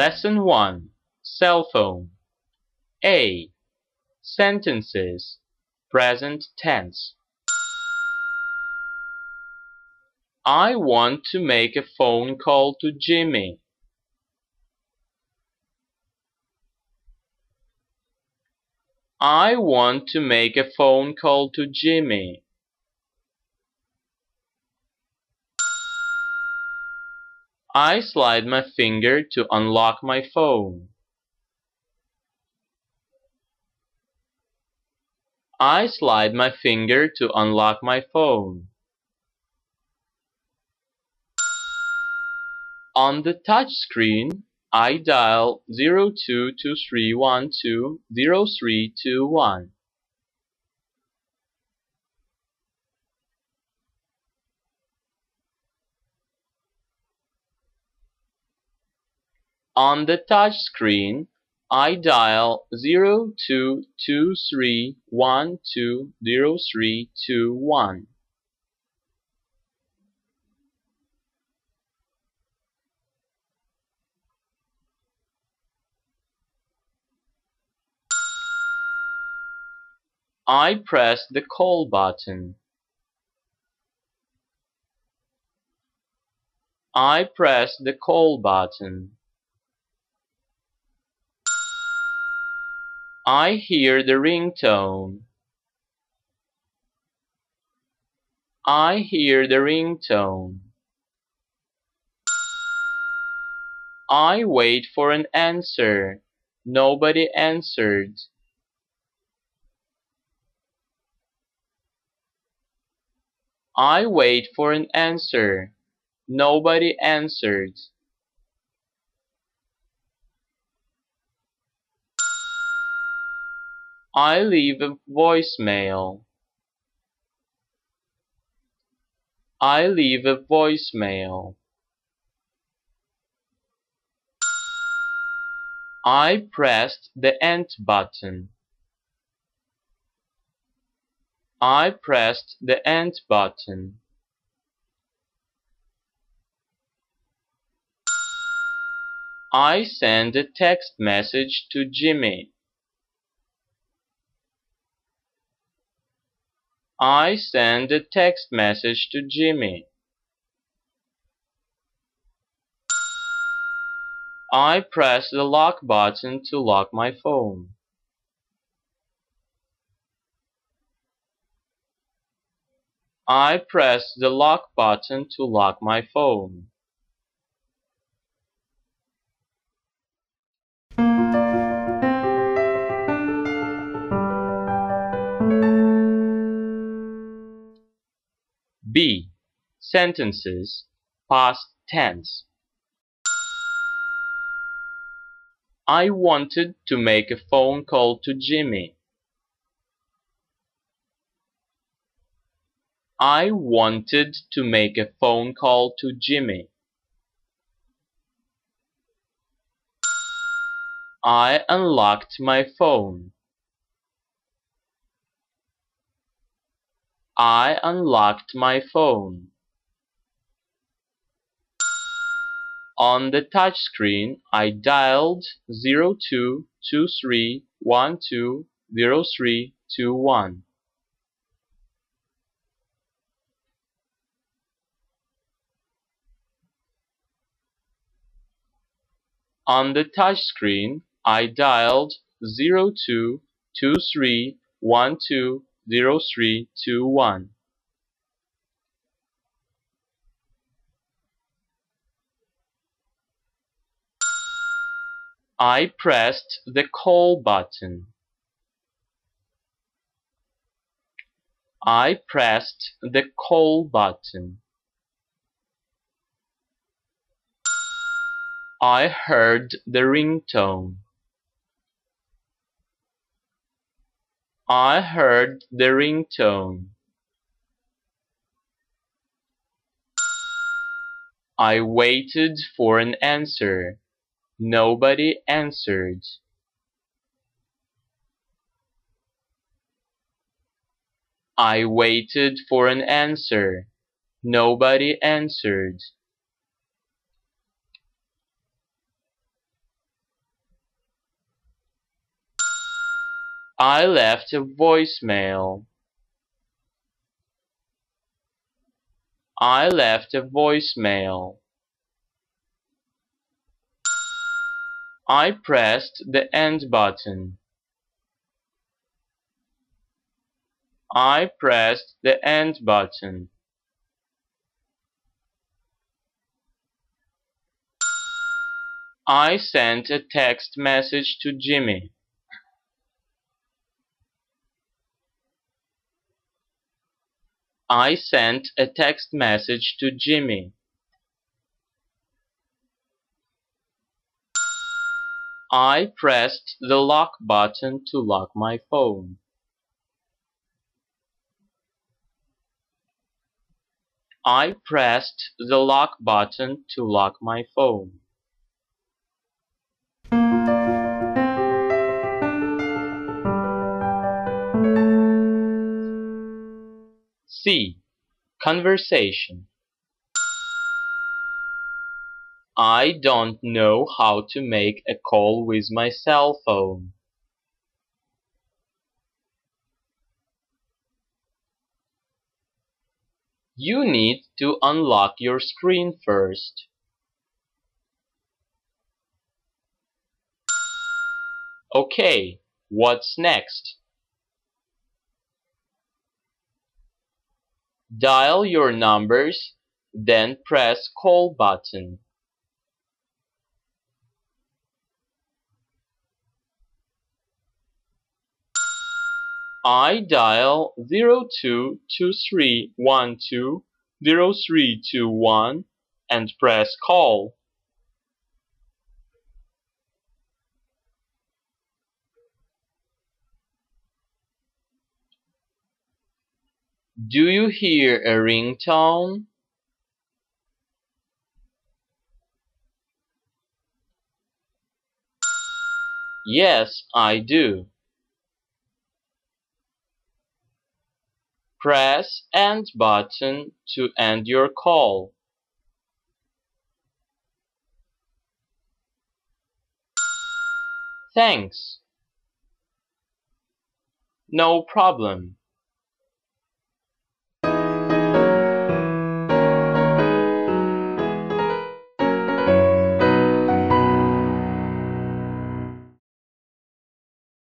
Lesson 1. Cell phone. A. Sentences. Present tense. I want to make a phone call to Jimmy. I want to make a phone call to Jimmy. I slide my finger to unlock my phone. I slide my finger to unlock my phone. On the touch screen, I dial 0223120321. On the touch screen, I dial 0223120321. I press the call button. I press the call button. I hear the ringtone. I hear the ringtone. I wait for an answer. Nobody answered. I wait for an answer. Nobody answered. I leave a voicemail. I leave a voicemail. I pressed the end button. I pressed the end button. I sent a text message to Jimmy. I sent a text message to Jimmy. I pressed the lock button to lock my phone. I pressed the lock button to lock my phone. B. Sentences. Past tense. I wanted to make a phone call to Jimmy. I wanted to make a phone call to Jimmy. I unlocked my phone. I unlocked my phone. On the touchscreen, I dialed 0223120321. On the touchscreen, I dialed 0223120321. I pressed the call button. I pressed the call button. I heard the ringtone. I heard the ringtone. I waited for an answer. Nobody answered. I waited for an answer. Nobody answered. I left a voicemail. I left a voicemail. I pressed the end button. I pressed the end button. I sent a text message to Jimmy. I sent a text message to Jimmy. I pressed the lock button to lock my phone. I pressed the lock button to lock my phone. C. Conversation. I don't know how to make a call with my cell phone. You need to unlock your screen first. Okay, what's next? Dial your numbers, then press call button. I dial 0223120321 and press call. Do you hear a ringtone? Yes, I do. Press end button to end your call. Thanks. No problem.